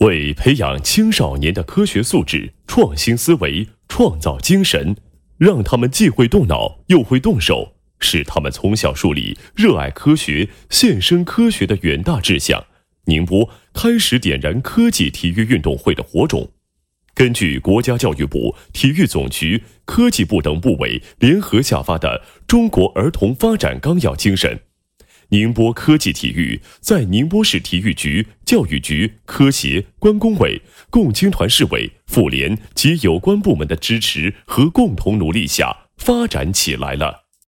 为培养青少年的科学素质、创新思维、创造精神，让他们既会动脑又会动手，使他们从小树立热爱科学、献身科学的远大志向。宁波开始点燃科技体育运动会的火种。根据国家教育部、体育总局、科技部等部委联合下发的《中国儿童发展纲要》精神，宁波科技体育在宁波市体育局、教育局、科协、关工委、共青团市委、妇联及有关部门的支持和共同努力下发展起来了。